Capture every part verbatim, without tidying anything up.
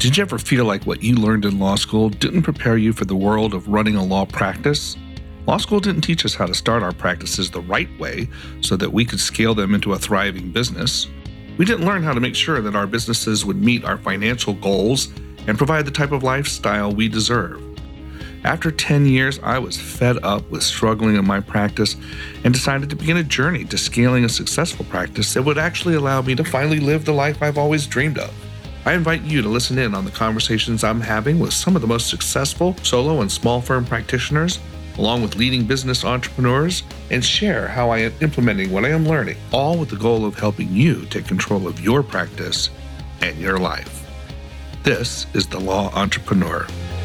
Did you ever feel like what you learned in law school didn't prepare you for the world of running a law practice? Law school didn't teach us how to start our practices the right way so that we could scale them into a thriving business. We didn't learn how to make sure that our businesses would meet our financial goals and provide the type of lifestyle we deserve. After ten years, I was fed up with struggling in my practice and decided to begin a journey to scaling a successful practice that would actually allow me to finally live the life I've always dreamed of. I invite you to listen in on the conversations I'm having with some of the most successful solo and small firm practitioners, along with leading business entrepreneurs, and share how I am implementing what I am learning, all with the goal of helping you take control of your practice and your life. This is The Law Entrepreneur.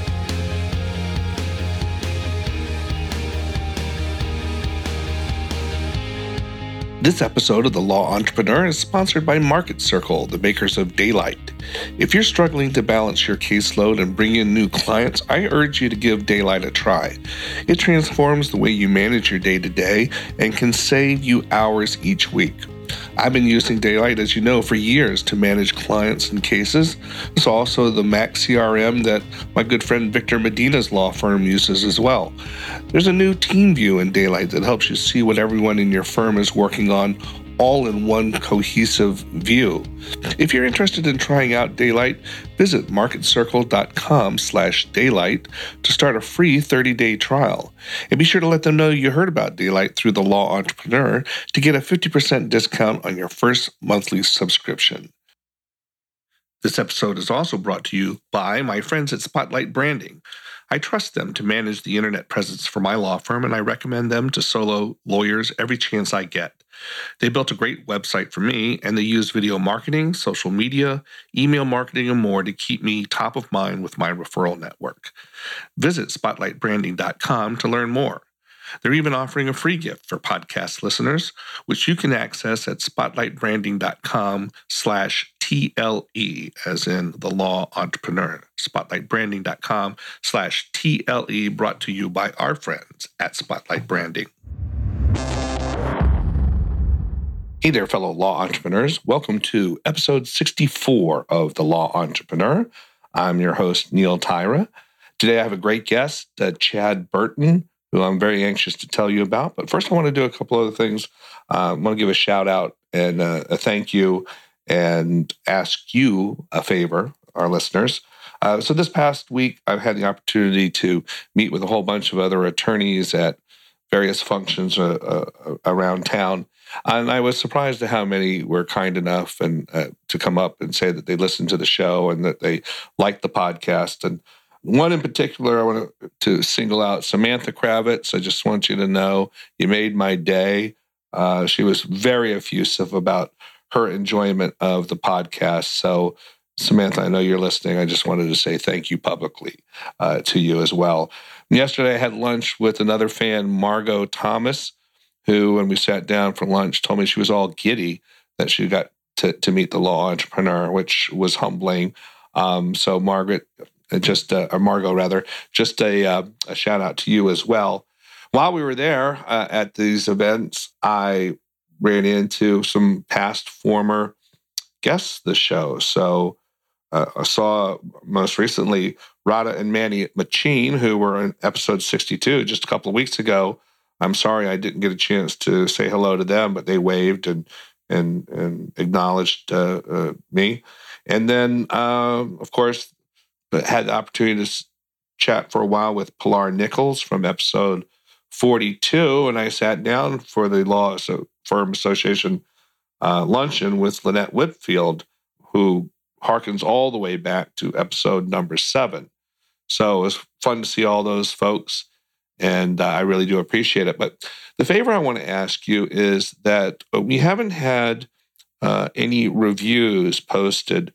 This episode of The Law Entrepreneur is sponsored by Market Circle, the makers of Daylight. If you're struggling to balance your caseload and bring in new clients, I urge you to give Daylight a try. It transforms the way you manage your day-to-day and can save you hours each week. I've been using Daylight, as you know, for years to manage clients and cases. It's also the Mac C R M that my good friend Victor Medina's law firm uses as well. There's a new team view in Daylight that helps you see what everyone in your firm is working on, all in one cohesive view. If you're interested in trying out Daylight, visit marketcircle.com slash daylight to start a free thirty-day trial. And be sure to let them know you heard about Daylight through The Law Entrepreneur to get a fifty percent discount on your first monthly subscription. This episode is also brought to you by my friends at Spotlight Branding. I trust them to manage the internet presence for my law firm, and I recommend them to solo lawyers every chance I get. They built a great website for me, and they use video marketing, social media, email marketing, and more to keep me top of mind with my referral network. Visit spotlight branding dot com to learn more. They're even offering a free gift for podcast listeners, which you can access at spotlight branding dot com slash T L E, as in the law entrepreneur. spotlight branding dot com slash T L E, brought to you by our friends at Spotlight Branding. Hey there, fellow law entrepreneurs. Welcome to episode sixty-four of The Law Entrepreneur. I'm your host, Neil Tyra. Today I have a great guest, uh, Chad Burton, who I'm very anxious to tell you about. But first I want to do a couple other things. Uh, I want to give a shout out and uh, a thank you and ask you a favor, our listeners. Uh, so this past week, I've had the opportunity to meet with a whole bunch of other attorneys at various functions uh, uh, around town. And I was surprised at how many were kind enough and uh, to come up and say that they listened to the show and that they liked the podcast. And one in particular, I want to single out Samantha Kravitz. I just want you to know you made my day. Uh, she was very effusive about her enjoyment of the podcast. So Samantha, I know you're listening. I just wanted to say thank you publicly uh, to you as well. And yesterday I had lunch with another fan, Margot Thomas, who, when we sat down for lunch, told me she was all giddy that she got to, to meet the law entrepreneur, which was humbling. Um, so Margaret, just uh, or Margot rather, just a, uh, a shout out to you as well. While we were there uh, at these events, I ran into some past former guests of the show. So uh, I saw most recently Radha and Manny Machine, who were in episode sixty-two just a couple of weeks ago. I'm sorry I didn't get a chance to say hello to them, but they waved and and and acknowledged uh, uh, me. And then, uh, of course, had the opportunity to chat for a while with Pilar Nichols from episode forty-two, and I sat down for the Law Firm Association uh, luncheon with Lynette Whitfield, who harkens all the way back to episode number seven. So it was fun to see all those folks. And uh, I really do appreciate it. But the favor I want to ask you is that we haven't had uh, any reviews posted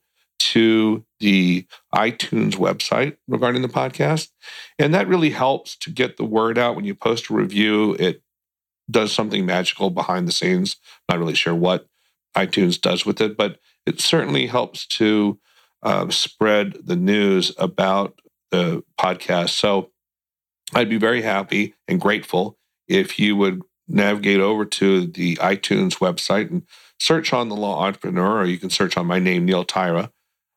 to the iTunes website regarding the podcast. And that really helps to get the word out. When you post a review, it does something magical behind the scenes. Not really sure what iTunes does with it, but it certainly helps to uh, spread the news about the podcast. So I'd be very happy and grateful if you would navigate over to the iTunes website and search on The Law Entrepreneur, or you can search on my name, Neil Tyra.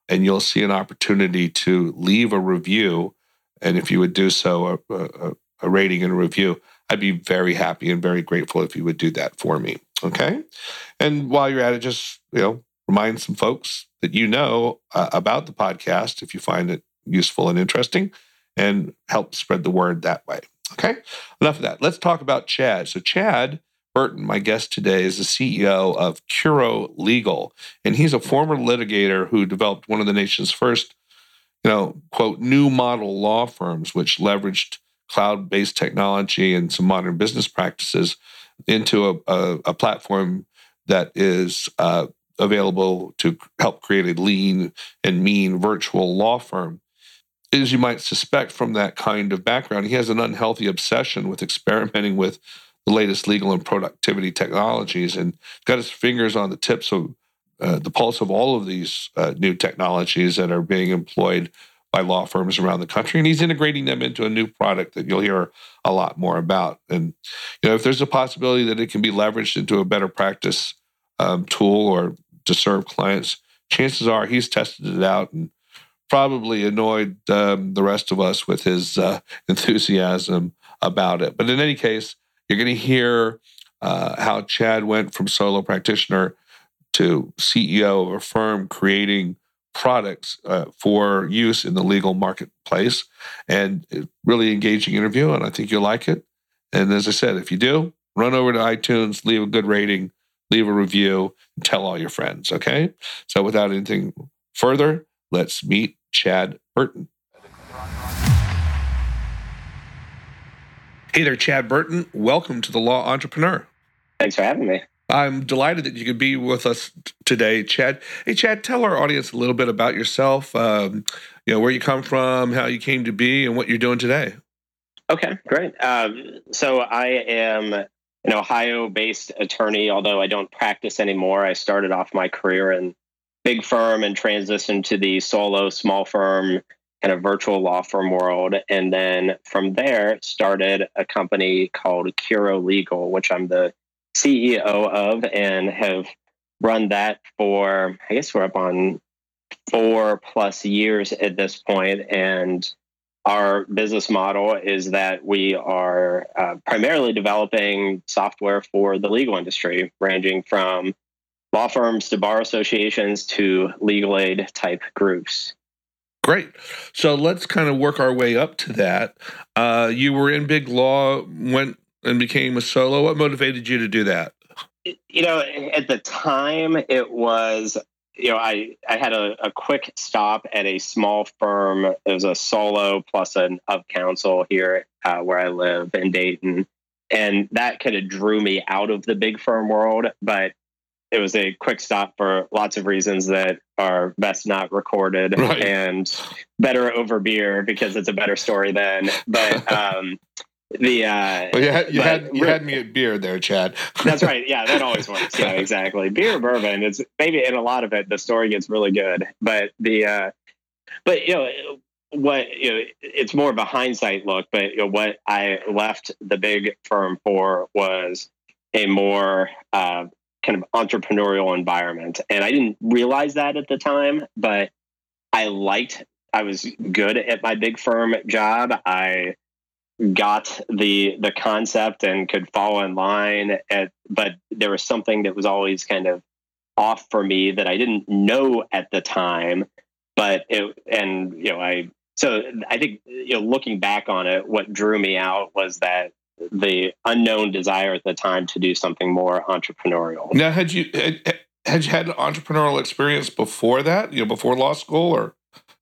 and you'll see an opportunity to leave a review. And if you would do so, a, a, a rating and a review, I'd be very happy and very grateful if you would do that for me. Okay. And while you're at it, just, you know, remind some folks that you know uh, about the podcast if you find it useful and interesting, and help spread the word that way. Okay. Enough of that. Let's talk about Chad. So Chad Burton, my guest today, is the C E O of Curo Legal, and he's a former litigator who developed one of the nation's first, you know, quote, new model law firms, which leveraged cloud-based technology and some modern business practices into a, a, a platform that is uh, available to help create a lean and mean virtual law firm. As you might suspect from that kind of background, he has an unhealthy obsession with experimenting with the latest legal and productivity technologies, and got his fingers on the tips of uh, the pulse of all of these uh, new technologies that are being employed by law firms around the country. And he's integrating them into a new product that you'll hear a lot more about. And, you know, if there's a possibility that it can be leveraged into a better practice um, tool or to serve clients, chances are he's tested it out and probably annoyed um, the rest of us with his uh, enthusiasm about it. But in any case, you're going to hear uh, how Chad went from solo practitioner to C E O of a firm creating products uh, for use in the legal marketplace, and really engaging interview, and I think you'll like it. And as I said, if you do, run over to iTunes, leave a good rating, leave a review, and tell all your friends, okay? So without anything further, let's meet Chad Burton. Hey there, Chad Burton. Welcome to The Law Entrepreneur. Thanks for having me. I'm delighted that you could be with us t- today, Chad. Hey, Chad, tell our audience a little bit about yourself, um, you know, where you come from, how you came to be, and what you're doing today. Okay, great. Um, so I am an Ohio-based attorney, although I don't practice anymore. I started off my career in big firm and transitioned to the solo small firm kind of virtual law firm world. And then from there started a company called Curo Legal, which I'm the C E O of, and have run that for, I guess we're up on four plus years at this point. And our business model is that we are uh, primarily developing software for the legal industry, ranging from law firms to bar associations to legal aid type groups. Great. So let's kind of work our way up to that. Uh, you were in big law, went and became a solo. What motivated you to do that? You know, at the time, it was, you know, I, I had a, a quick stop at a small firm. It was a solo plus an of counsel here uh, where I live in Dayton. And that kind of drew me out of the big firm world. But it was a quick stop for lots of reasons that are best not recorded, right, and better over beer because it's a better story then. But um, the uh, well, you had you, had, you had me at beer there, Chad. That's right. Yeah, that always works. Yeah, exactly. Beer or bourbon. It's maybe in a lot of it the story gets really good, but the uh, but you know what you know it's more of a hindsight look. But you know what I left the big firm for was a more uh, kind of entrepreneurial environment. And I didn't realize that at the time, but I liked, I was good at my big firm job. I got the the concept and could fall in line, at, but there was something that was always kind of off for me that I didn't know at the time. But it, and, you know, I, so I think, you know, looking back on it, what drew me out was that the unknown desire at the time to do something more entrepreneurial. Now, had you had, had you had an entrepreneurial experience before that, you know, before law school, or?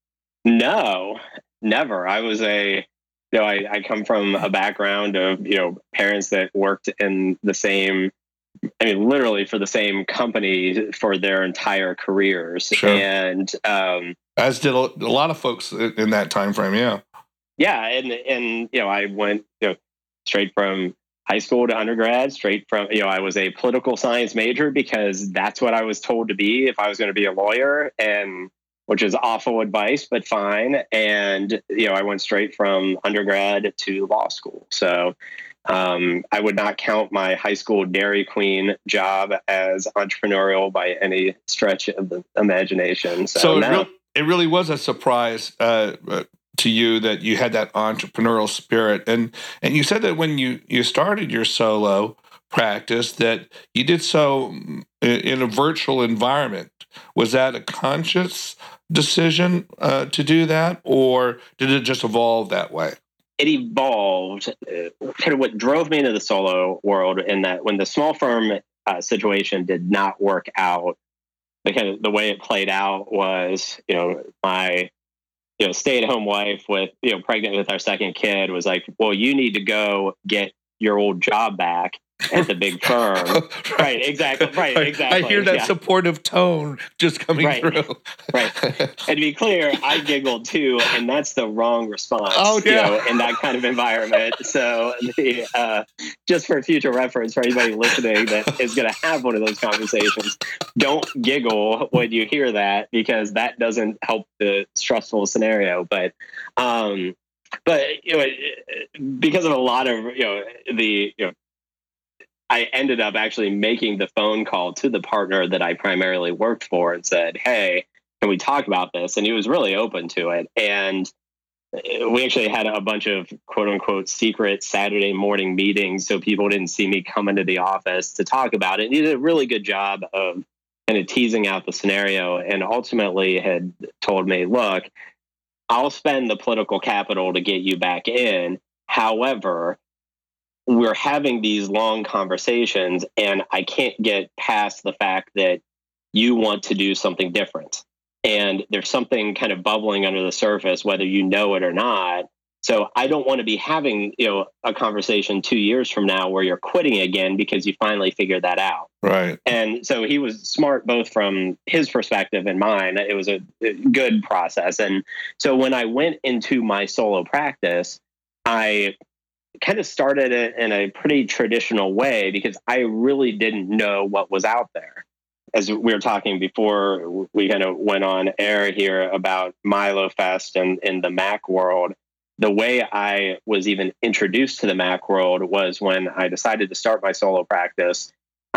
No, never. I was a, you know, I, I come from a background of, you know, parents that worked in the same, I mean, literally for the same company for their entire careers. Sure. And, um, as did a, a lot of folks in that time frame. Yeah. Yeah. And, and, you know, I went, you know, straight from high school to undergrad, straight from, you know, I was a political science major because that's what I was told to be if I was going to be a lawyer, and which is awful advice, but fine. And, you know, I went straight from undergrad to law school. So um, I would not count my high school Dairy Queen job as entrepreneurial by any stretch of the imagination. So, so now, it, really, it really was a surprise uh, to you that you had that entrepreneurial spirit. And and you said that when you, you started your solo practice that you did so in a virtual environment. Was that a conscious decision uh, to do that, or did it just evolve that way? It evolved. Uh, kind of what drove me into the solo world, in that when the small firm uh, situation did not work out, the kind of the way it played out was, you know, my you know stay-at-home wife with you know pregnant with our second kid was like, well, you need to go get your old job back at the big firm. right. right, exactly. Right, exactly. I hear that yeah. supportive tone just coming right. through. right. And to be clear, I giggled too, and that's the wrong response oh, yeah. you know, in that kind of environment. So the, uh, just for future reference for anybody listening that is going to have one of those conversations, don't giggle when you hear that, because that doesn't help the stressful scenario. But um, but you know, because of a lot of you know the you know I ended up actually making the phone call to the partner that I primarily worked for and said, hey, can we talk about this? And he was really open to it. And we actually had a bunch of quote unquote secret Saturday morning meetings, so people didn't see me come into the office to talk about it. And he did a really good job of kind of teasing out the scenario, and ultimately had told me, look, I'll spend the political capital to get you back in. However, we're having these long conversations, and I can't get past the fact that you want to do something different. And there's something kind of bubbling under the surface, whether you know it or not. So I don't want to be having, you know, a conversation two years from now where you're quitting again because you finally figured that out. Right. And so he was smart, both from his perspective and mine. It was a good process. And so when I went into my solo practice, I kind of started it in a pretty traditional way, because I really didn't know what was out there. As we were talking before we kind of went on air here about Milo Fest and in the Mac world, the way I was even introduced to the Mac world was when I decided to start my solo practice.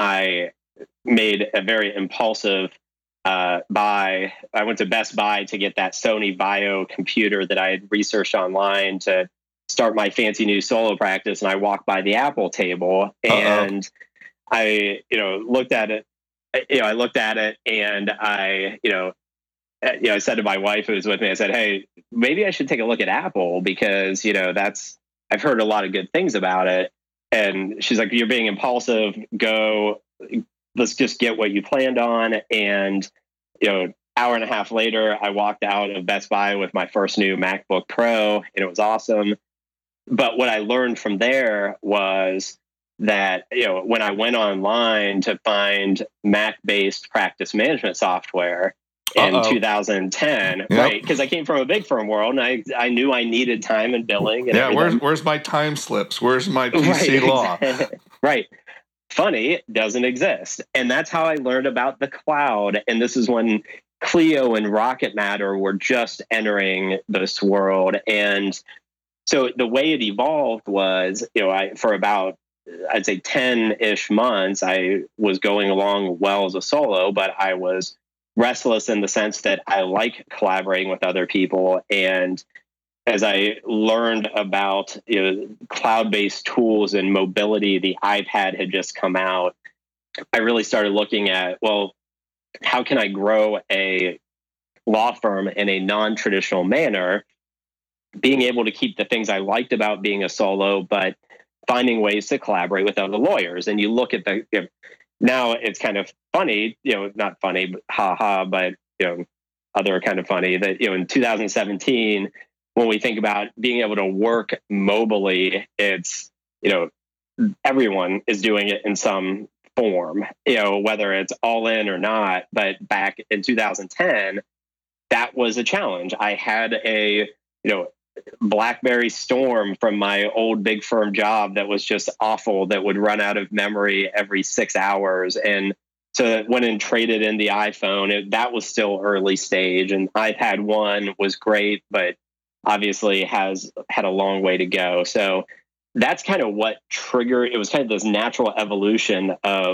I made a very impulsive uh, buy. I went to Best Buy to get that Sony Vaio computer that I had researched online to start my fancy new solo practice. And I walked by the Apple table, and Uh-oh. I, you know, looked at it, you know, I looked at it and I, you know, you know, I said to my wife who was with me, I said, hey, maybe I should take a look at Apple, because, you know, that's, I've heard a lot of good things about it. And she's like, you're being impulsive. Go, let's just get what you planned on. And, you know, hour and a half later, I walked out of Best Buy with my first new MacBook Pro, and it was awesome. But what I learned from there was that, you know, when I went online to find Mac-based practice management software in Uh-oh. two thousand ten, yep. right? Because I came from a big firm world, and I I knew I needed time and billing. And yeah, everything. where's where's my time slips? Where's my P C right, law? Exactly. Right. Funny, it doesn't exist. And that's how I learned about the cloud. And this is when Clio and Rocket Matter were just entering this world. And so the way it evolved was, you know, I for about, I'd say ten-ish months, I was going along well as a solo, but I was restless in the sense that I like collaborating with other people. And as I learned about, you know, cloud-based tools and mobility, the iPad had just come out. I really started looking at, well, how can I grow a law firm in a non-traditional manner, being able to keep the things I liked about being a solo, but finding ways to collaborate with other lawyers. And you look at the, you know, now it's kind of funny, you know, not funny, but ha ha, but, you know, other kind of funny that, you know, in two thousand seventeen, when we think about being able to work mobily, it's, you know, everyone is doing it in some form, you know, whether it's all in or not. But back in two thousand ten, that was a challenge. I had a, you know, BlackBerry Storm from my old big firm job that was just awful, that would run out of memory every six hours. And so I went and traded in the iPhone. It, that was still early stage. And iPad one was great, but obviously has had a long way to go. So that's kind of what triggered, it was kind of this natural evolution of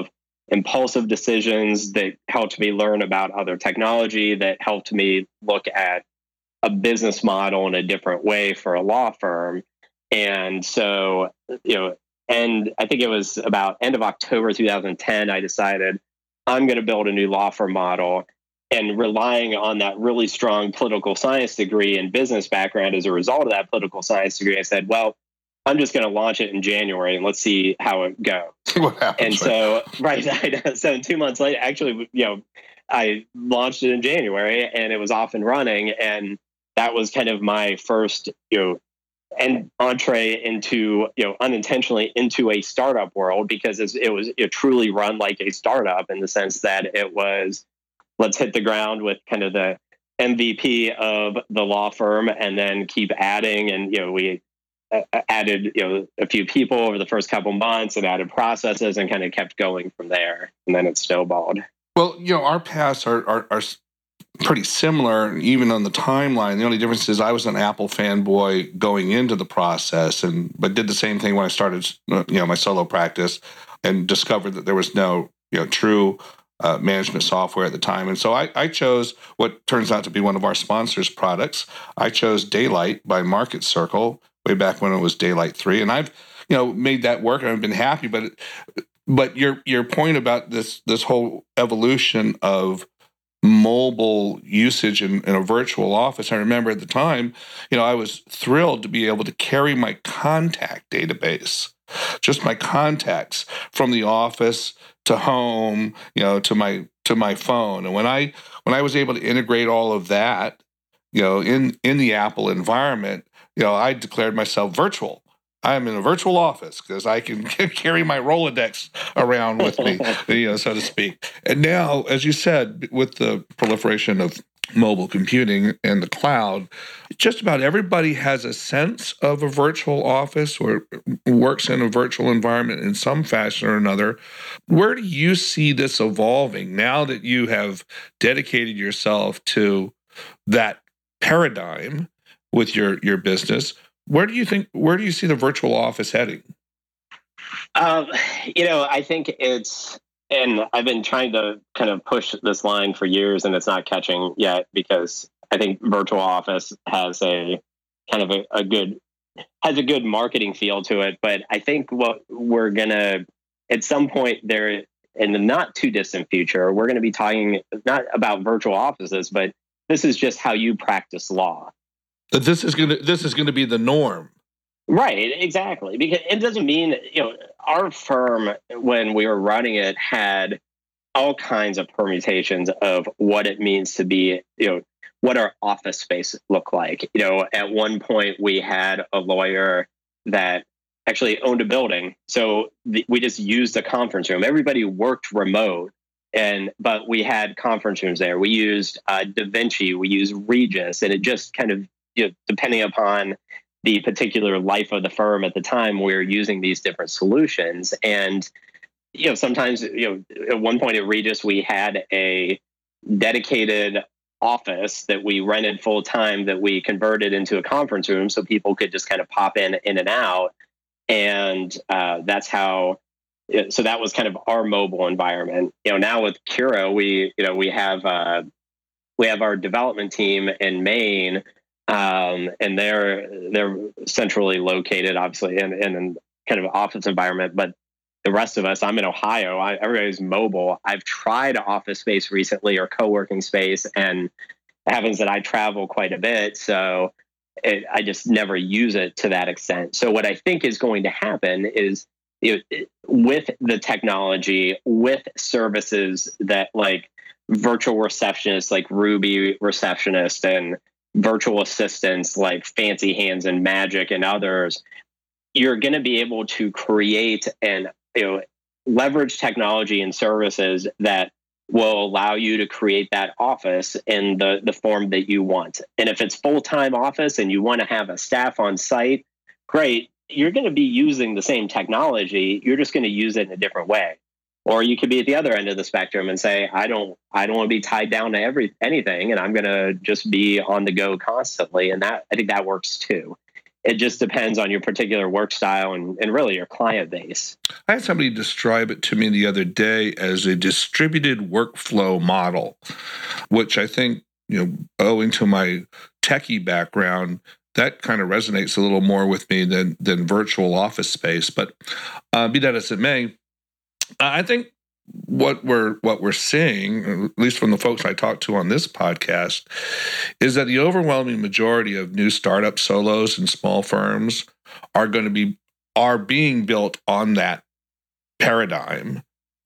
impulsive decisions, that helped me learn about other technology, that helped me look at a business model in a different way for a law firm. And so, you know, and I think it was about end of October two thousand ten, I decided I'm going to build a new law firm model. And relying on that really strong political science degree and business background as a result of that political science degree, I said, well, I'm just going to launch it in January and let's see how it goes. What happens? And so, right, so two months later, actually, you know, I launched it in January and it was off and running. And that was kind of my first, you know, and entree into, you know, unintentionally into a startup world, because it was it truly run like a startup in the sense that it was, let's hit the ground with kind of the M V P of the law firm and then keep adding. And, you know, we added, you know, a few people over the first couple months and added processes and kind of kept going from there. And then it snowballed. Well, you know, our paths are, are, are pretty similar, even on the timeline. The only difference is I was an Apple fanboy going into the process, and but did the same thing when I started, you know, my solo practice, and discovered that there was no, you know, true uh, management software at the time. And so I, I chose what turns out to be one of our sponsors' products. I chose Daylight by Market Circle way back when it was Daylight three, and I've, you know, made that work, and I've been happy. But but your your point about this this whole evolution of mobile usage in, in a virtual office. I remember at the time, you know, I was thrilled to be able to carry my contact database, just my contacts from the office to home, you know, to my to my phone. And when I when I was able to integrate all of that, you know, in in the Apple environment, you know, I declared myself virtual. I'm in a virtual office because I can carry my Rolodex around with me, you know, so to speak. And now, as you said, with the proliferation of mobile computing and the cloud, just about everybody has a sense of a virtual office or works in a virtual environment in some fashion or another. Where do you see this evolving now that you have dedicated yourself to that paradigm with your, your business? Where do you think, where do you see the virtual office heading? Um, you know, I think it's, and I've been trying to kind of push this line for years and it's not catching yet, because I think virtual office has a kind of a, a good, has a good marketing feel to it. But I think what we're going to, at some point there in the not too distant future, we're going to be talking not about virtual offices, but this is just how you practice law. That this is going to this is going to be the norm. Right, exactly. Because it doesn't mean, you know, our firm, when we were running it, had all kinds of permutations of what it means to be, you know, what our office space looked like. You know, at one point we had a lawyer that actually owned a building. So the, we just used a conference room. Everybody worked remote. And but we had conference rooms there. We used uh, DaVinci, we used Regus, and it just kind of, you know, depending upon the particular life of the firm at the time, we were using these different solutions. And, you know, sometimes, you know, at one point at Regus, we had a dedicated office that we rented full time that we converted into a conference room so people could just kind of pop in, in and out. And uh, that's how, so that was kind of our mobile environment. You know, now with Curo, we, you know, we have, uh, we have our development team in Maine. Um, and they're they're centrally located, obviously, in, in a kind of office environment. But the rest of us, I'm in Ohio. I, everybody's mobile. I've tried office space recently or co-working space, and it happens that I travel quite a bit, so it, I just never use it to that extent. So what I think is going to happen is, you know, with the technology, with services that like virtual receptionists, like Ruby Receptionist, and virtual assistants like Fancy Hands and Magic and others, you're going to be able to create and, you know, leverage technology and services that will allow you to create that office in the, the form that you want. And if it's full-time office and you want to have a staff on site, great. You're going to be using the same technology. You're just going to use it in a different way. Or you could be at the other end of the spectrum and say, I don't, I don't want to be tied down to every anything, and I'm going to just be on the go constantly. And that, I think that works too. it just depends on your particular work style and, and really your client base. I had somebody describe it to me the other day as a distributed workflow model, which I think, you know, owing to my techie background, that kind of resonates a little more with me than than virtual office space. But uh, be that as it may, I think what we're what we're seeing, at least from the folks I talked to on this podcast, is that the overwhelming majority of new startup solos and small firms are going to be are being built on that paradigm,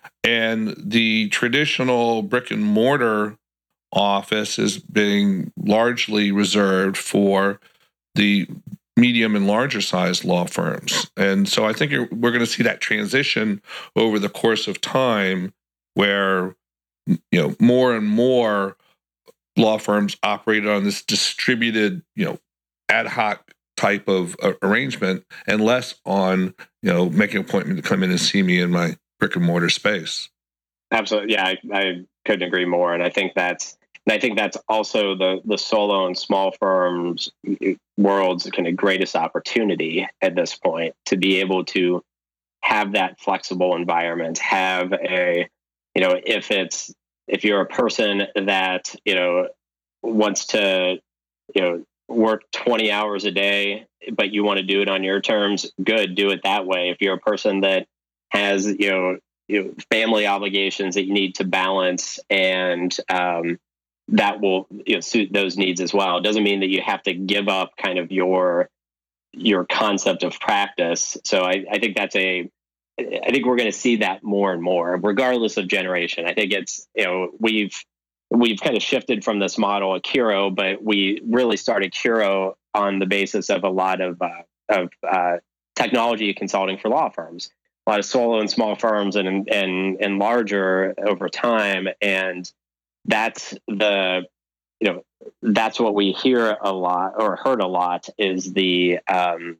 and the traditional brick and mortar office is being largely reserved for the medium and larger sized law firms. And so I think you're, we're going to see that transition over the course of time where, you know, more and more law firms operate on this distributed, you know, ad hoc type of uh, arrangement and less on, you know, making an appointment to come in and see me in my brick and mortar space. Absolutely. Yeah, I, I couldn't agree more. And I think that's And I think that's also the the solo and small firms world's kind of greatest opportunity at this point, to be able to have that flexible environment, have a, you know, if it's, if you're a person that, you know, wants to, you know, work twenty hours a day, but you want to do it on your terms, good, do it that way. If you're a person that has, you know, you know family obligations that you need to balance, and, um, that will, you know, suit those needs as well. It doesn't mean that you have to give up kind of your your concept of practice. So I, I think that's a, I think we're going to see that more and more, regardless of generation. I think it's, you know, we've we've kind of shifted from this model of Curo, but we really started Curo on the basis of a lot of uh, of uh, technology consulting for law firms, a lot of solo and small firms, and and and larger over time. And that's the, you know, that's what we hear a lot, or heard a lot, is the um,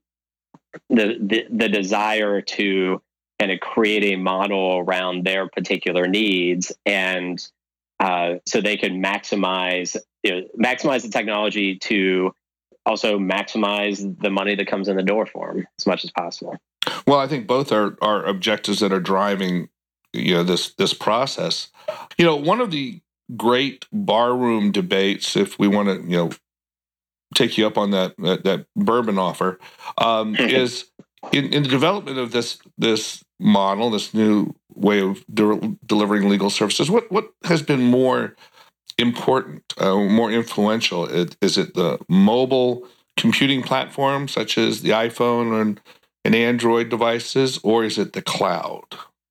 the, the the desire to kind of create a model around their particular needs, and uh, so they can maximize, you know, maximize the technology to also maximize the money that comes in the door for them as much as possible. Well, I think both are are objectives that are driving, you know, this this process. You know, one of the great barroom debates, if we want to, you know, take you up on that that, that bourbon offer, um, is in, in the development of this this model, this new way of de- delivering legal services. What what has been more important, uh, more influential? It, is it the mobile computing platforms such as the iPhone and, and Android devices, or is it the cloud?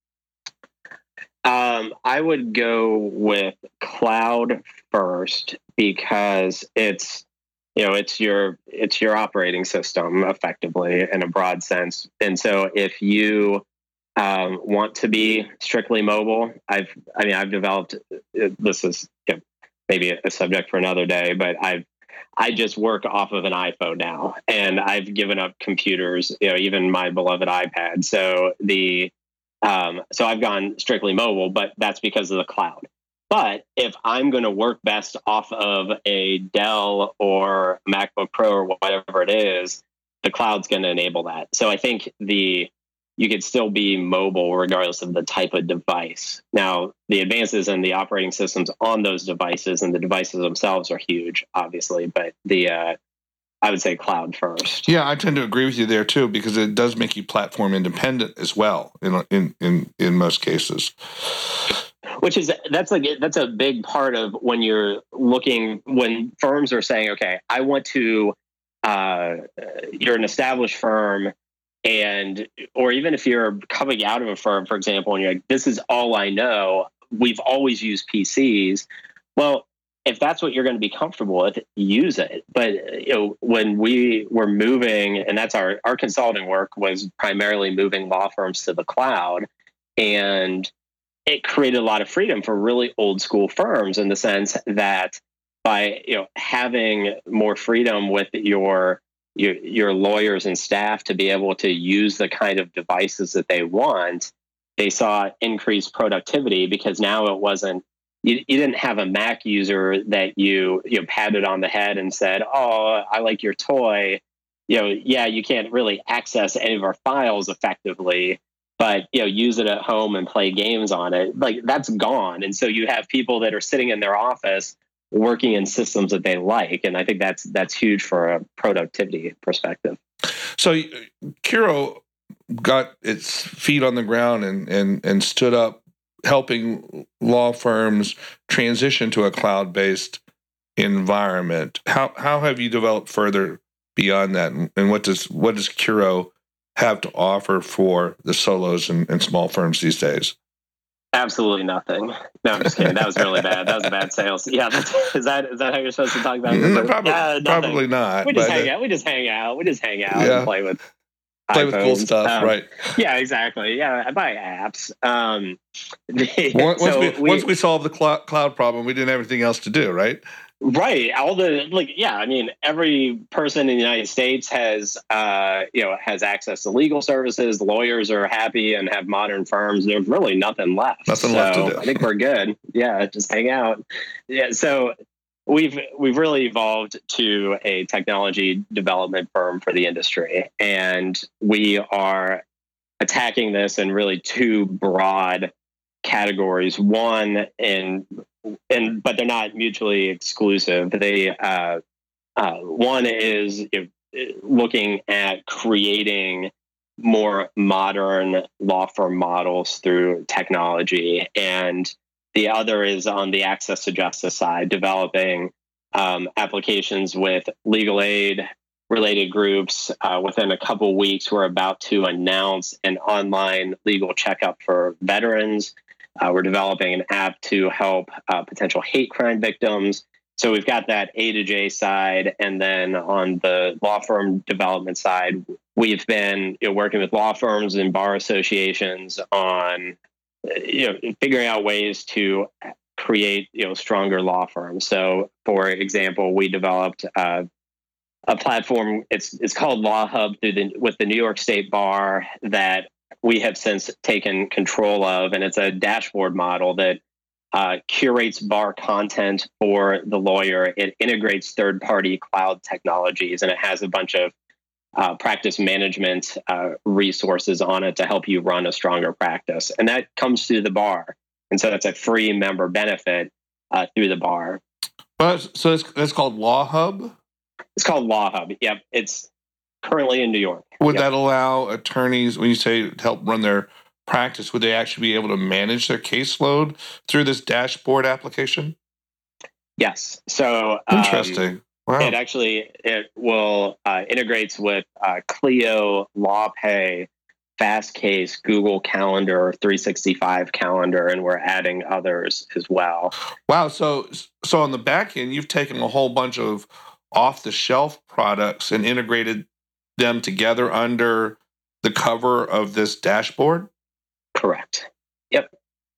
Um, I would go with cloud first, because it's, you know, it's your it's your operating system effectively in a broad sense. And so if you um, want to be strictly mobile, I've I mean I've developed, this is, you know, maybe a subject for another day, but I've I just work off of an iPhone now, and I've given up computers, you know, even my beloved iPad. So the Um, so I've gone strictly mobile, but that's because of the cloud. But if I'm going to work best off of a Dell or MacBook Pro or whatever it is, the cloud's going to enable that. So I think the you could still be mobile regardless of the type of device. Now, the advances in the operating systems on those devices and the devices themselves are huge, obviously, but the uh, I would say cloud first. Yeah, I tend to agree with you there too, because it does make you platform independent as well in in in, in most cases. Which is that's like that's a big part of when you're looking, when firms are saying, okay, I want to. Uh, you're an established firm, and or even if you're coming out of a firm, for example, and you're like, this is all I know. We've always used P Cs. Well, if that's what you're going to be comfortable with, use it. But, you know, when we were moving, and that's our, our consulting work was primarily moving law firms to the cloud, and it created a lot of freedom for really old school firms in the sense that by, you know, having more freedom with your, your, your lawyers and staff to be able to use the kind of devices that they want, they saw increased productivity, because now it wasn't, You, you didn't have a Mac user that you you know, patted on the head and said, "Oh, I like your toy," you know, yeah, you can't really access any of our files effectively, but, you know, use it at home and play games on it. Like, that's gone. And so you have people that are sitting in their office working in systems that they like. And I think that's, that's huge for a productivity perspective. So Curo got its feet on the ground and, and, and stood up helping law firms transition to a cloud-based environment. How how have you developed further beyond that, and what does what does Curo have to offer for the solos and, and small firms these days? Absolutely nothing. No, I'm just kidding. That was really bad. That was a bad sales. Yeah, that's, is that is that how you're supposed to talk about it? No, probably, uh, probably not. We just but, hang uh, out. We just hang out. We just hang out yeah. and play with play iPhones. with cool stuff, um, right? Yeah, exactly. Yeah, I buy apps. Um, once, so we, we, once we solved the cl- cloud problem, we didn't have anything else to do, right? Right. All the like, yeah. I mean, every person in the United States has, uh, you know, has access to legal services. Lawyers are happy and have modern firms. There's really nothing left. Nothing so left to do. I think we're good. Yeah, just hang out. Yeah. So we've we've really evolved to a technology development firm for the industry, and we are attacking this in really two broad categories. One in and but they're not mutually exclusive. They uh, uh, one is you know, looking at creating more modern law firm models through technology, and the other is on the access to justice side, developing um, applications with legal aid related groups. Uh, within a couple weeks, we're about to announce an online legal checkup for veterans. Uh, we're developing an app to help uh, potential hate crime victims. So we've got that A to J side. And then on the law firm development side, we've been you know, working with law firms and bar associations on you know, figuring out ways to create you know, stronger law firms. So, for example, we developed uh, a platform. It's it's called Law Hub through the, with the New York State Bar that we have since taken control of, and it's a dashboard model that uh, curates bar content for the lawyer. It integrates third-party cloud technologies, and it has a bunch of uh, practice management uh, resources on it to help you run a stronger practice. And that comes through the bar, and so that's a free member benefit uh, through the bar. But so it's, it's called Law Hub? It's called Law Hub. Yep, it's currently in New York. Would yep. that allow attorneys, when you say to help run their practice, would they actually be able to manage their caseload through this dashboard application? Yes. So um, interesting. Wow. It actually it will uh, integrates with uh, Clio, LawPay, Fastcase, Google Calendar, three sixty-five Calendar, and we're adding others as well. Wow. So so on the back end, you've taken a whole bunch of off-the-shelf products and integrated them together under the cover of this dashboard? Correct. Yep.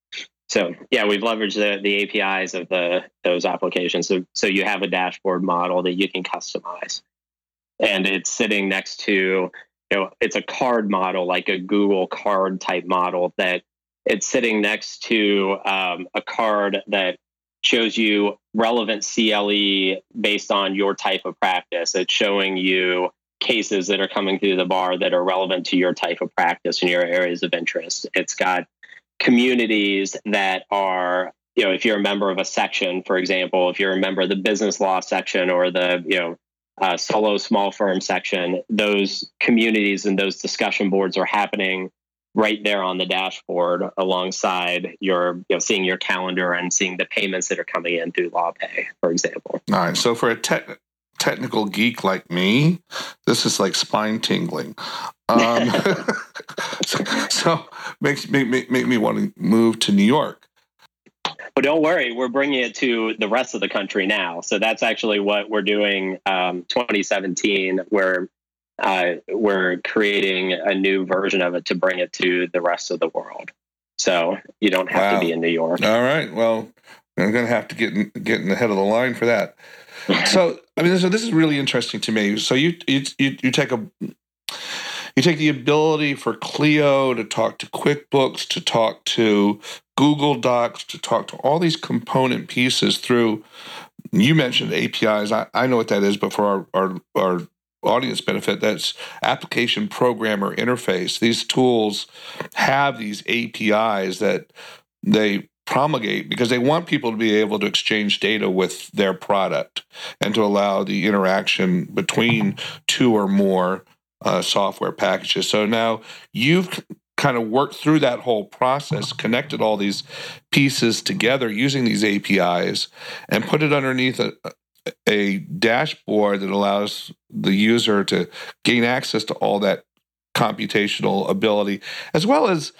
So yeah, we've leveraged the, the A P Is of the those applications. So so you have a dashboard model that you can customize. And it's sitting next to, you know, it's a card model, like a Google card type model, that it's sitting next to um, a card that shows you relevant C L E based on your type of practice. It's showing you cases that are coming through the bar that are relevant to your type of practice and your areas of interest. It's got communities that are, you know, if you're a member of a section, for example, if you're a member of the business law section or the, you know, uh, solo small firm section, those communities and those discussion boards are happening right there on the dashboard alongside your, you know, seeing your calendar and seeing the payments that are coming in through LawPay, for example. All right. So for a te- technical geek like me, this is like spine tingling. Um, so, so makes make, make make me want to move to New York. But don't worry, we're bringing it to the rest of the country now. So that's actually what we're doing. Um, twenty seventeen, where uh, we're creating a new version of it to bring it to the rest of the world. So you don't have wow. to be in New York. All right. Well, I'm going to have to get in, get in the head of the line for that. So, I mean, so this is really interesting to me. So you you you, you take a you take the ability for Clio to talk to QuickBooks, to talk to Google Docs, to talk to all these component pieces through. You mentioned A P Is. I, I know what that is, but for our our, our audience benefit, that's application programmer interface. These tools have these A P Is that they promulgate because they want people to be able to exchange data with their product and to allow the interaction between two or more uh, software packages. So now you've kind of worked through that whole process, connected all these pieces together using these A P Is, and put it underneath a, a dashboard that allows the user to gain access to all that computational ability, as well as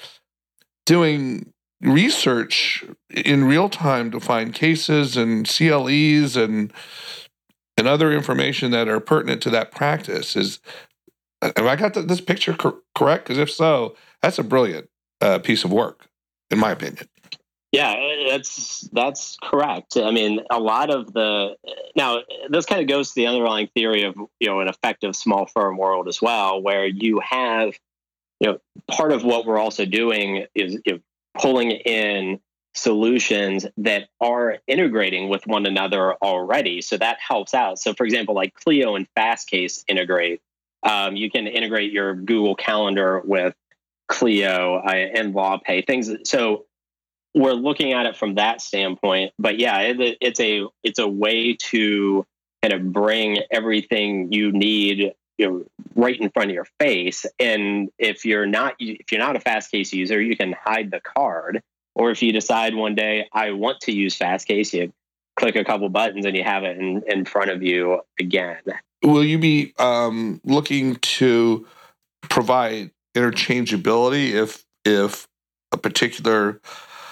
doing research in real time to find cases and C L Es and and other information that are pertinent to that practice. Is have I got this picture cor- correct? Because if so, that's a brilliant uh, piece of work, in my opinion. Yeah, that's that's correct. I mean, a lot of the now this kind of goes to the underlying theory of you know an effective small firm world as well, where you have you know part of what we're also doing is you know, pulling in solutions that are integrating with one another already. So that helps out. So for example, like Clio and Fastcase integrate. Um, you can integrate your Google Calendar with Clio uh, and LawPay things. So we're looking at it from that standpoint. But yeah, it, it's a it's a way to kind of bring everything you need you know, right in front of your face. And if you're not if you're not a Fastcase user, you can hide the card. Or if you decide one day I want to use Fastcase, you click a couple buttons and you have it in, in front of you again. Will you be um, looking to provide interchangeability if if a particular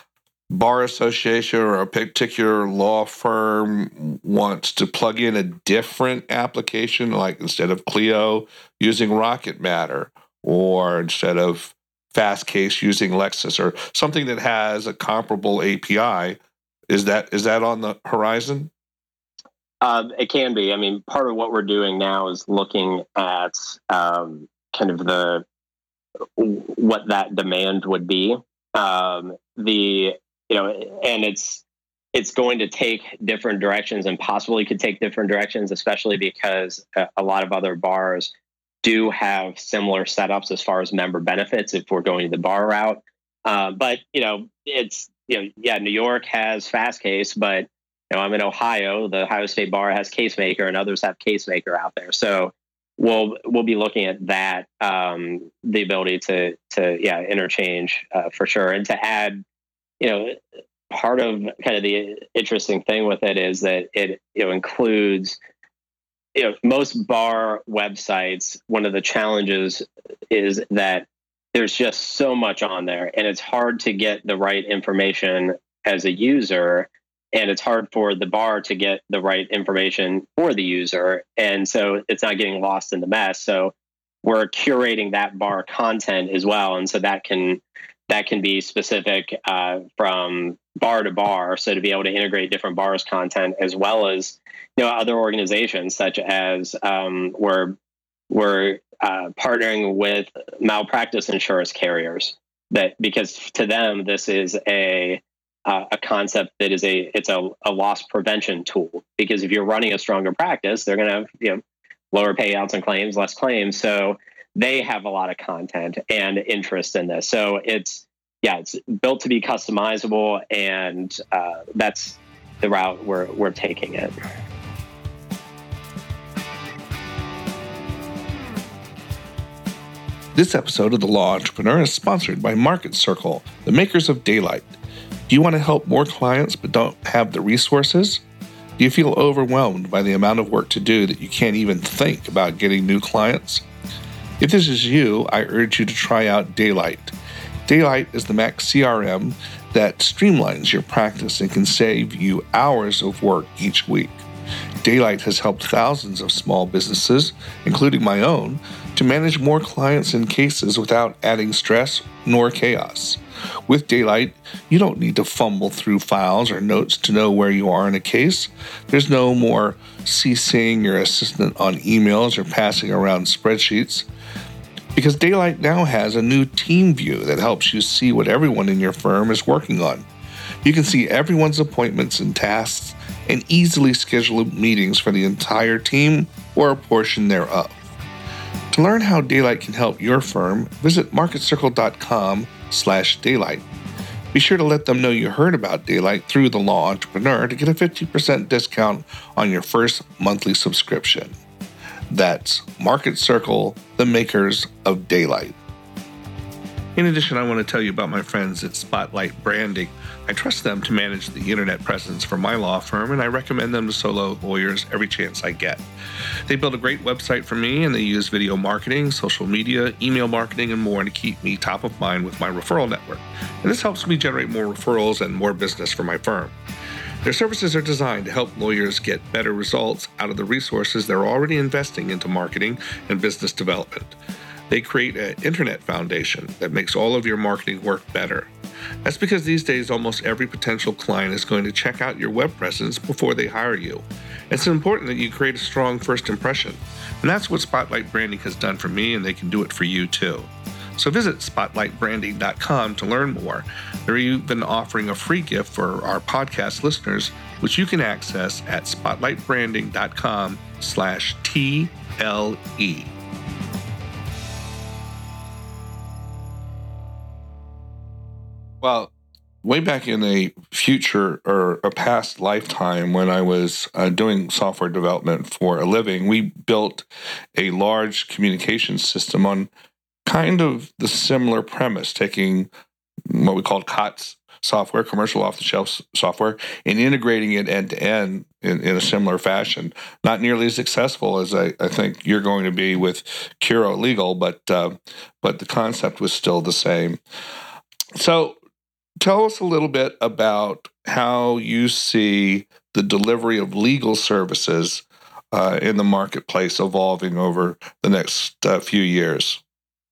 bar association or a particular law firm wants to plug in a different application, like instead of Clio using Rocket Matter, or instead of Fastcase using Lexis, or something that has a comparable A P I? Is that is that on the horizon? Um, it can be. I mean, part of what we're doing now is looking at um, kind of the what that demand would be. Um, the you know, and it's it's going to take different directions, and possibly could take different directions, especially because a, a lot of other bars do have similar setups as far as member benefits if we're going the bar route. Uh, but you know, it's you know, yeah, New York has Fastcase, but you know, I'm in Ohio. The Ohio State Bar has CaseMaker, and others have CaseMaker out there. So we'll we'll be looking at that, um, the ability to to yeah interchange uh, for sure, and to add. You know, part of kind of the interesting thing with it is that it you know includes you know most bar websites. One of the challenges is that there's just so much on there, and it's hard to get the right information as a user, and it's hard for the bar to get the right information for the user, and so it's not getting lost in the mess. So we're curating that bar content as well, and so that can that can be specific uh, from bar to bar. So to be able to integrate different bars content, as well as you know other organizations, such as um, we're we're uh, partnering with malpractice insurance carriers, that because to them this is a uh, a concept that is a it's a, a loss prevention tool. Because if you're running a stronger practice, they're going to have you know lower payouts and claims, less claims. So they have a lot of content and interest in this. So it's, yeah, it's built to be customizable, and uh, that's the route we're we're taking it. This episode of The Law Entrepreneur is sponsored by Market Circle, the makers of Daylight. Do you want to help more clients but don't have the resources? Do you feel overwhelmed by the amount of work to do that you can't even think about getting new clients? If this is you, I urge you to try out Daylight. Daylight is the Mac C R M that streamlines your practice and can save you hours of work each week. Daylight has helped thousands of small businesses, including my own, to manage more clients and cases without adding stress nor chaos. With Daylight, you don't need to fumble through files or notes to know where you are in a case. There's no more CCing your assistant on emails or passing around spreadsheets. Because Daylight now has a new team view that helps you see what everyone in your firm is working on. You can see everyone's appointments and tasks and easily schedule meetings for the entire team or a portion thereof. To learn how Daylight can help your firm, visit marketcircle.com slash daylight. Be sure to let them know you heard about Daylight through The Law Entrepreneur to get a fifty percent discount on your first monthly subscription. That's Market Circle, the makers of Daylight. In addition, I want to tell you about my friends at Spotlight Branding. I trust them to manage the internet presence for my law firm, and I recommend them to solo lawyers every chance I get. They build a great website for me, and they use video marketing, social media, email marketing, and more to keep me top of mind with my referral network. And this helps me generate more referrals and more business for my firm. Their services are designed to help lawyers get better results out of the resources they're already investing into marketing and business development. They create an internet foundation that makes all of your marketing work better. That's because these days almost every potential client is going to check out your web presence before they hire you. It's important that you create a strong first impression. And that's what Spotlight Branding has done for me, and they can do it for you too. So visit spotlight branding dot com to learn more. They're even offering a free gift for our podcast listeners, which you can access at spotlight branding dot com slash T L E. Well, way back in a future or a past lifetime when I was uh, doing software development for a living, we built a large communication system on kind of the similar premise, taking what we called C O T S software, commercial off-the-shelf software, and integrating it end-to-end in, in a similar fashion. Not nearly as successful as I, I think you're going to be with Curo Legal, but uh, but the concept was still the same. So tell us a little bit about how you see the delivery of legal services uh, in the marketplace evolving over the next uh, few years.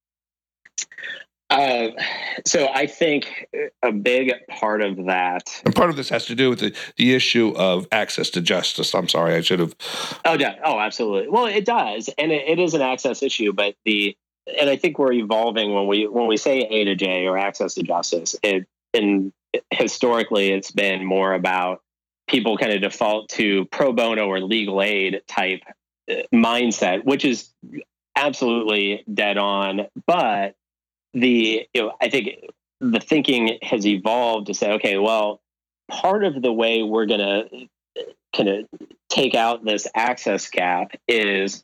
Uh, so I think a big part of that, and part of this has to do with the, the issue of access to justice. I'm sorry, I should have. Oh, yeah. Oh, absolutely. Well, it does, and it, it is an access issue. But the, and I think we're evolving when we when we say A to J or access to justice. It and historically, it's been more about people kind of default to pro bono or legal aid type mindset, which is absolutely dead on, but the, you know, I think the thinking has evolved to say, okay, well, part of the way we're going to kind of take out this access gap is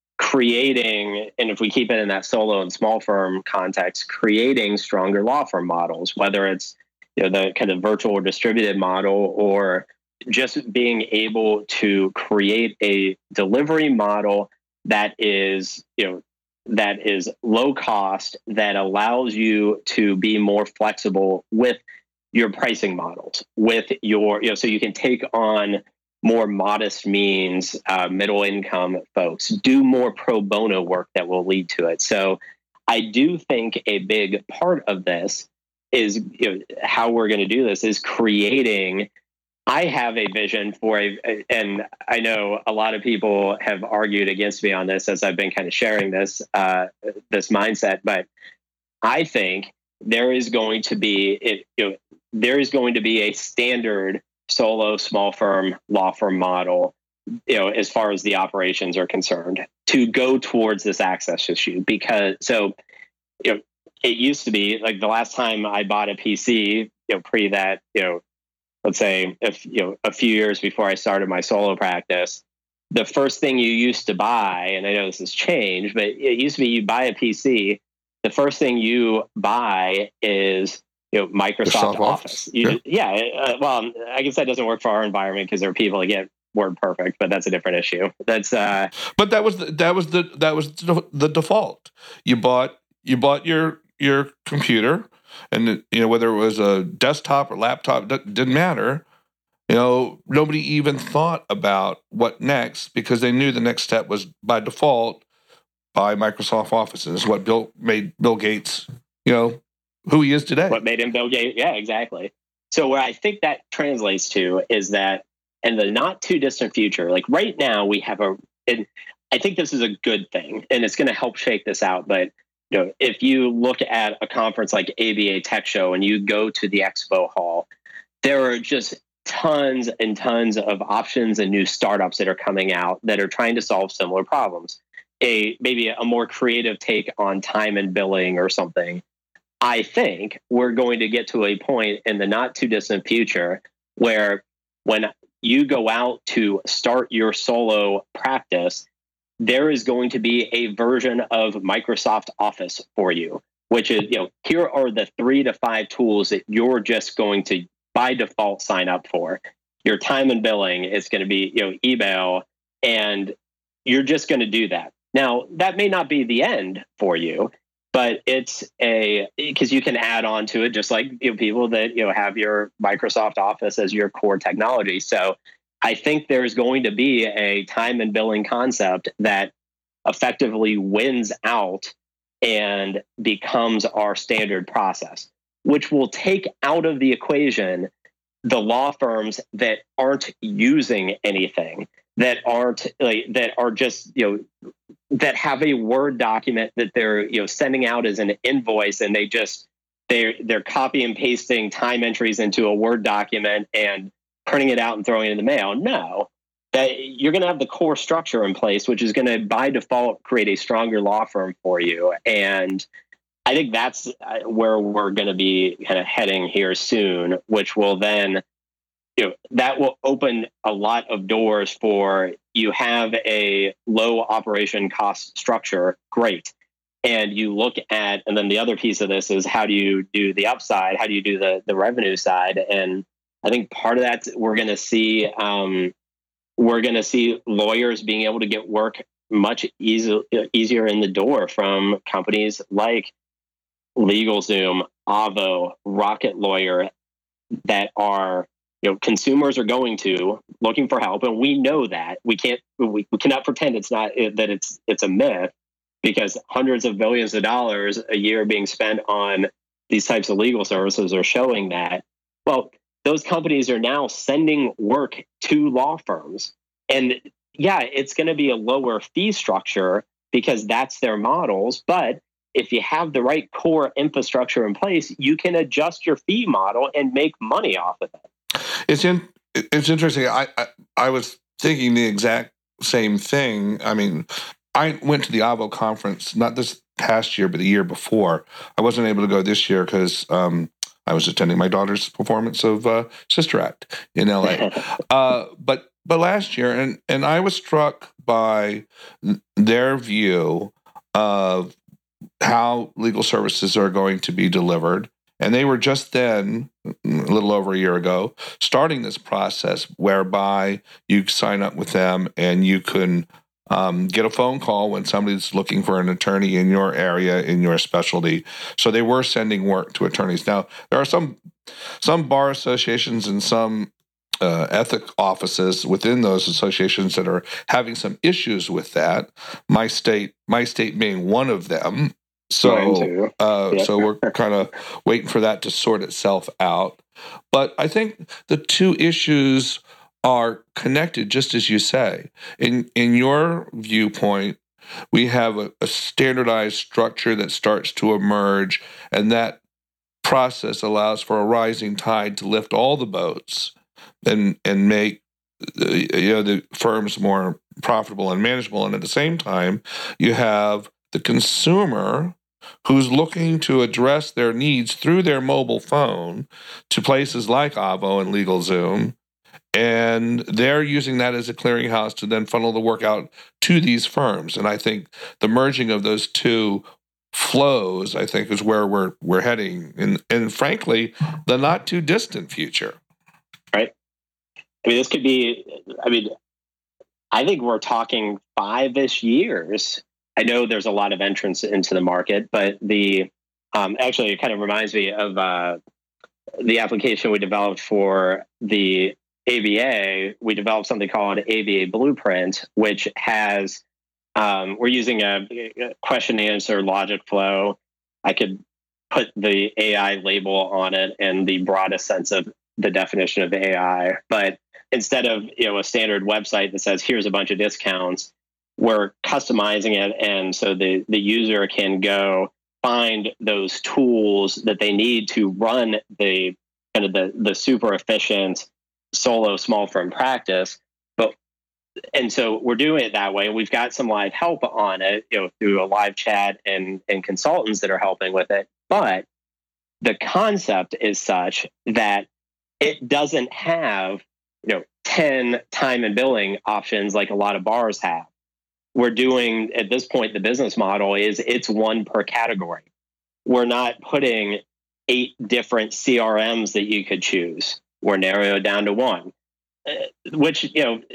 creating, and if we keep it in that solo and small firm context, creating stronger law firm models, whether it's, you know, the kind of virtual or distributed model, or just being able to create a delivery model that is, you know, that is low cost, that allows you to be more flexible with your pricing models, with your, you know, so you can take on more modest means, uh, middle income folks, do more pro bono work that will lead to it. So I do think a big part of this is, you know, how we're going to do this is creating. I have a vision for a, and I know a lot of people have argued against me on this as I've been kind of sharing this, uh, this mindset, but I think there is going to be, it, you know, there is going to be a standard solo small firm law firm model, you know, as far as the operations are concerned, to go towards this access issue. Because so, you know, it used to be like the last time I bought a P C, you know, pre that, you know, let's say if, you know, a few years before I started my solo practice, the first thing you used to buy, and I know this has changed, but it used to be you buy a P C, the first thing you buy is, you know, Microsoft Office. Office. You, yeah. yeah uh, well, I guess that doesn't work for our environment because there are people that get Word perfect, but that's a different issue. That's uh. But that was the, that was the that was the default. You bought you bought your your computer, and you know whether it was a desktop or laptop, didn't matter. You know, nobody even thought about what next because they knew the next step was by default buy Microsoft Office. And it's what Bill made Bill Gates, you know, who he is today. What made him Bill Gates? Yeah, exactly. So where I think that translates to is that in the not too distant future, like right now we have a, and I think this is a good thing and it's going to help shake this out. But you know, if you look at a conference like A B A Tech Show and you go to the expo hall, there are just tons and tons of options and new startups that are coming out that are trying to solve similar problems. a maybe a more creative take on time and billing or something, I think we're going to get to a point in the not too distant future where when you go out to start your solo practice, there is going to be a version of Microsoft Office for you, which is, you know, here are the three to five tools that you're just going to by default sign up for. Your time and billing is going to be, you know, email, and you're just going to do that. Now, that may not be the end for you, but it's a, because you can add on to it, just like, you know, people that, you know, have your Microsoft Office as your core technology. So I think there's going to be a time and billing concept that effectively wins out and becomes our standard process, which will take out of the equation the law firms that aren't using anything, that aren't like, that are just, you know, that have a Word document that they're, you know, sending out as an invoice, and they just they're they're copy and pasting time entries into a Word document and printing it out and throwing it in the mail. No, that you're going to have the core structure in place, which is going to by default create a stronger law firm for you. And I think that's where we're going to be kind of heading here soon, which will then, you know, that will open a lot of doors for you have a low operation cost structure. Great. And you look at, and then the other piece of this is how do you do the upside? How do you do the, the revenue side? And I think part of that we're going to see, um, we're going to see lawyers being able to get work much easy, easier in the door from companies like LegalZoom, Avvo, Rocket Lawyer, that are, you know, consumers are going to looking for help, and we know that we can't, we, we cannot pretend it's not that it's it's a myth, because hundreds of billions of dollars a year being spent on these types of legal services are showing that. Well, those companies are now sending work to law firms, and yeah, it's going to be a lower fee structure because that's their models, but if you have the right core infrastructure in place, you can adjust your fee model and make money off of it. It's in, it's interesting. I, I I was thinking the exact same thing. I mean, I went to the Avvo conference, not this past year, but the year before. I wasn't able to go this year because um, I was attending my daughter's performance of uh, Sister Act in L A. uh, but but last year, and and I was struck by their view of how legal services are going to be delivered. And they were just then, a little over a year ago, starting this process whereby you sign up with them and you can um, get a phone call when somebody's looking for an attorney in your area, in your specialty. So they were sending work to attorneys. Now, there are some some bar associations and some uh, ethic offices within those associations that are having some issues with that. My state, my state being one of them. So, uh, yep. so we're kind of waiting for that to sort itself out. But I think the two issues are connected, just as you say. In in your viewpoint, we have a, a standardized structure that starts to emerge, and that process allows for a rising tide to lift all the boats and and make you know the firms more profitable and manageable. And at the same time, you have the consumer who's looking to address their needs through their mobile phone to places like Avvo and LegalZoom, and they're using that as a clearinghouse to then funnel the work out to these firms. And I think the merging of those two flows, I think, is where we're we're heading, in, and frankly, the not too distant future. Right. I mean, this could be. I mean, I think we're talking five-ish years. I know there's a lot of entrants into the market, but the um, actually it kind of reminds me of uh, the application we developed for the A B A. We developed something called A B A Blueprint, which has um, we're using a, a question answer logic flow. I could put the A I label on it and the broadest sense of the definition of A I, but instead of you know a standard website that says here's a bunch of discounts, we're customizing it, and so the, the user can go find those tools that they need to run the kind of the, the super efficient solo small firm practice. But and so we're doing it that way. We've got some live help on it, you know, through a live chat and and consultants that are helping with it. But the concept is such that it doesn't have, you know, ten time and billing options like a lot of bars have. We're doing, at this point, the business model is it's one per category. We're not putting eight different C R Ms that you could choose. We're narrowing it down to one, uh, which, you know,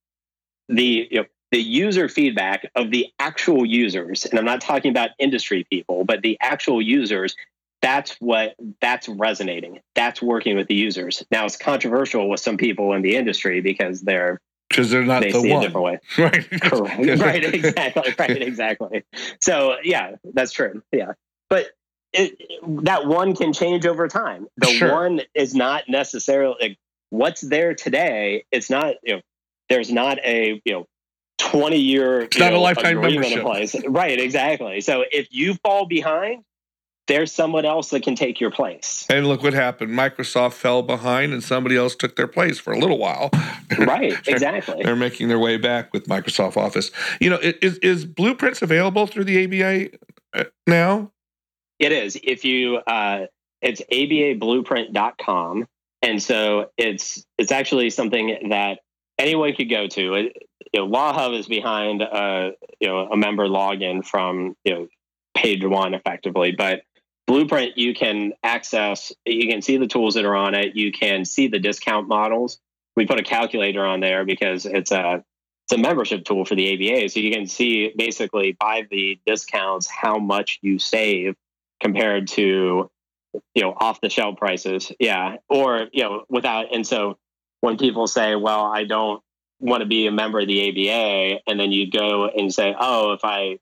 the, you know, the user feedback of the actual users, and I'm not talking about industry people, but the actual users, that's what, that's resonating. That's working with the users. Now, it's controversial with some people in the industry because they're, because they're not they the see one. a different way. Right. Correct. Right. Exactly. Right. Exactly. So, yeah, that's true. Yeah. But it, that one can change over time. The Sure. one is not necessarily like, what's there today. It's not, you know, there's not a, you know, twenty year It's not know, a lifetime agreement in membership. place. Right. Exactly. So if you fall behind, there's someone else that can take your place. And look what happened. Microsoft fell behind and somebody else took their place for a little while. Right, exactly. They're making their way back with Microsoft Office. You know, is, is Blueprints available through the A B A now? It is. If you, uh, it's A B A blueprint dot com. And so it's it's actually something that anyone could go to. It, you know, LawHub is behind, uh, you know, a member login from, you know, page one effectively, but Blueprint, you can access, you can see the tools that are on it. You can see the discount models. We put a calculator on there because it's a it's a membership tool for the A B A. So you can see basically by the discounts how much you save compared to, you know, off the shelf prices. Yeah. Or, you know, without, and so when people say, well, I don't want to be a member of the A B A, and then you go and say, oh, if I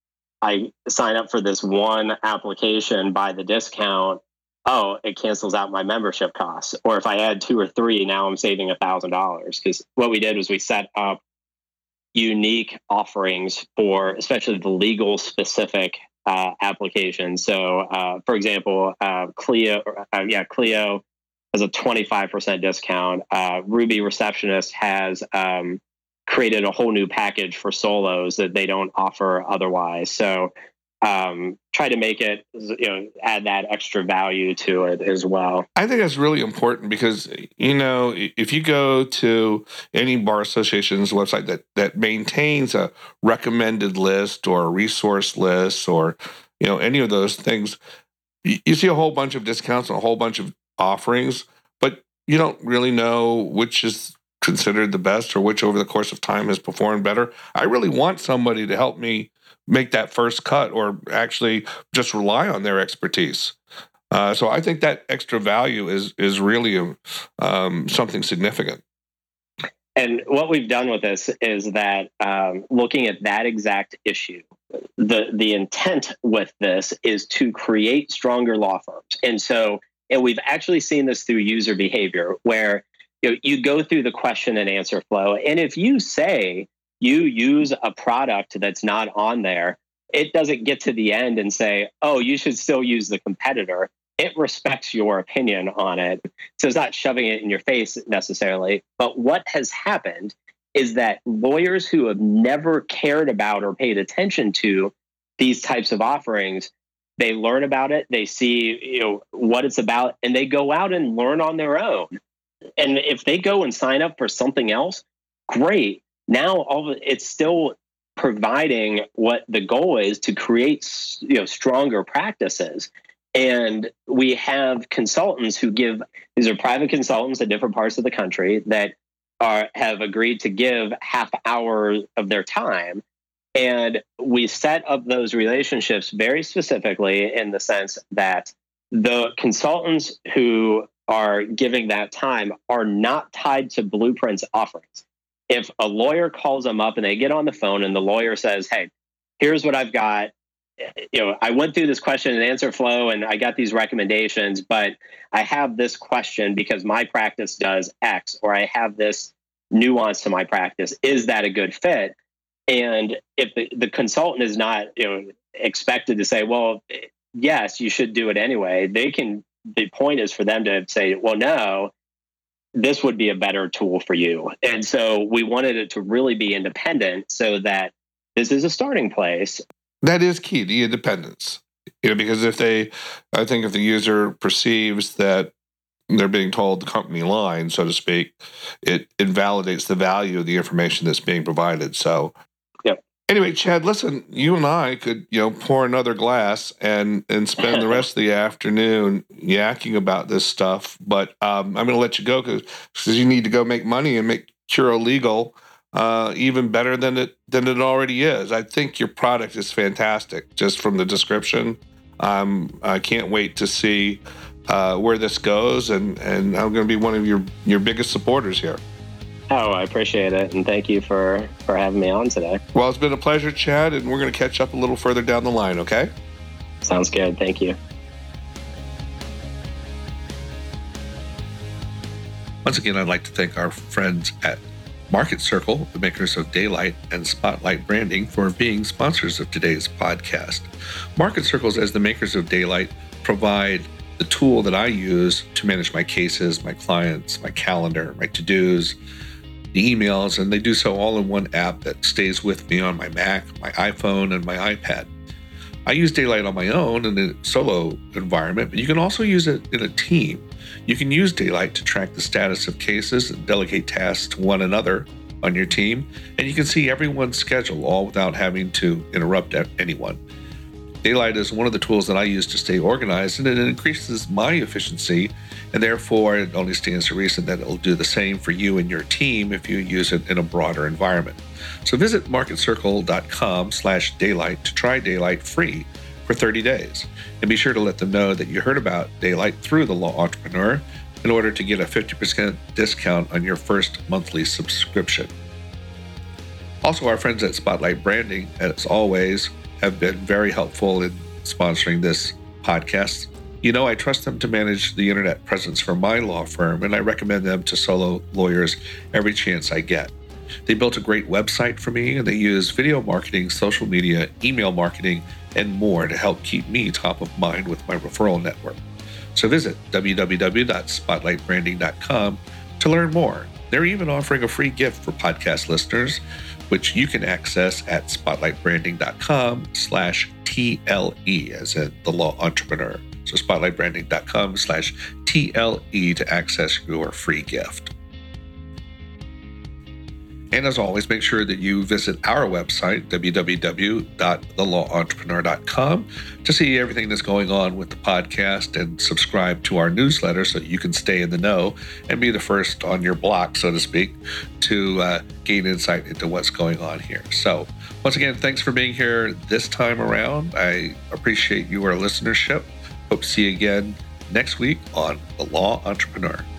I sign up for this one application by the discount, oh, it cancels out my membership costs. Or if I add two or three, now I'm saving a thousand dollars. Because what we did was we set up unique offerings for especially the legal specific uh, applications. So, uh, for example, uh, Clio, uh, yeah, Clio has a twenty-five percent discount. Uh, Ruby Receptionist has um, created a whole new package for solos that they don't offer otherwise. So um, try to make it, you know, add that extra value to it as well. I think that's really important because, you know, if you go to any bar association's website that, that maintains a recommended list or a resource list or, you know, any of those things, you see a whole bunch of discounts and a whole bunch of offerings, but you don't really know which is considered the best or which over the course of time has performed better. I really want somebody to help me make that first cut or actually just rely on their expertise. Uh, so I think that extra value is is really um, something significant. And what we've done with this is that um, looking at that exact issue, the the intent with this is to create stronger law firms. And so, and we've actually seen this through user behavior where you know, you go through the question and answer flow. And if you say you use a product that's not on there, it doesn't get to the end and say, oh, you should still use the competitor. It respects your opinion on it. So it's not shoving it in your face necessarily. But what has happened is that lawyers who have never cared about or paid attention to these types of offerings, they learn about it, they see, you know, what it's about, and they go out and learn on their own. And if they go and sign up for something else, great. Now all of it, it's still providing what the goal is to create, you know, stronger practices. And we have consultants who give, these are private consultants at different parts of the country that are have agreed to give half hour of their time. And we set up those relationships very specifically in the sense that the consultants who are giving that time are not tied to Blueprint's offerings. If a lawyer calls them up and they get on the phone and the lawyer says, hey, here's what I've got. You know, I went through this question and answer flow and I got these recommendations, but I have this question because my practice does X, or I have this nuance to my practice. Is that a good fit? And if the, the consultant is not, you know, expected to say, well, yes, you should do it anyway, they can, the point is for them to say, well, no, this would be a better tool for you. And so we wanted it to really be independent so that this is a starting place. That is key, the independence. You know, because if they, I think if the user perceives that they're being told the company line, so to speak, it invalidates the value of the information that's being provided. So, yep. Anyway, Chad, listen, you and I could, you know, pour another glass and and spend the rest of the afternoon yakking about this stuff. But um, I'm going to let you go because you need to go make money and make Curo legal uh, even better than it than it already is. I think your product is fantastic, just from the description. Um, I can't wait to see uh, where this goes, and, and I'm going to be one of your, your biggest supporters here. Oh, I appreciate it, and thank you for, for having me on today. Well, it's been a pleasure, Chad, and we're going to catch up a little further down the line, okay? Sounds good. Thank you. Once again, I'd like to thank our friends at Market Circle, the makers of Daylight and Spotlight Branding, for being sponsors of today's podcast. Market Circles, as the makers of Daylight, provide the tool that I use to manage my cases, my clients, my calendar, my to-dos, the emails, and they do so all in one app that stays with me on my Mac, my iPhone, and my iPad. I use Daylight on my own in a solo environment, but you can also use it in a team. You can use Daylight to track the status of cases and delegate tasks to one another on your team, and you can see everyone's schedule all without having to interrupt anyone. Daylight is one of the tools that I use to stay organized, and it increases my efficiency, and therefore it only stands to reason that it will do the same for you and your team if you use it in a broader environment. So visit marketcircle.com slash daylight to try Daylight free for thirty days. And be sure to let them know that you heard about Daylight through The Law Entrepreneur in order to get a fifty percent discount on your first monthly subscription. Also, our friends at Spotlight Branding, as always, have been very helpful in sponsoring this podcast. You know, I trust them to manage the internet presence for my law firm, and I recommend them to solo lawyers every chance I get. They built a great website for me, and they use video marketing, social media, email marketing, and more to help keep me top of mind with my referral network. So visit w w w dot spotlight branding dot com to learn more. They're even offering a free gift for podcast listeners, which you can access at spotlightbranding.com slash TLE, as in the law entrepreneur. So spotlightbranding.com slash TLE to access your free gift. And as always, make sure that you visit our website, w w w dot the law entrepreneur dot com, to see everything that's going on with the podcast and subscribe to our newsletter so you can stay in the know and be the first on your block, so to speak, to uh, gain insight into what's going on here. So once again, thanks for being here this time around. I appreciate your listenership. Hope to see you again next week on The Law Entrepreneur.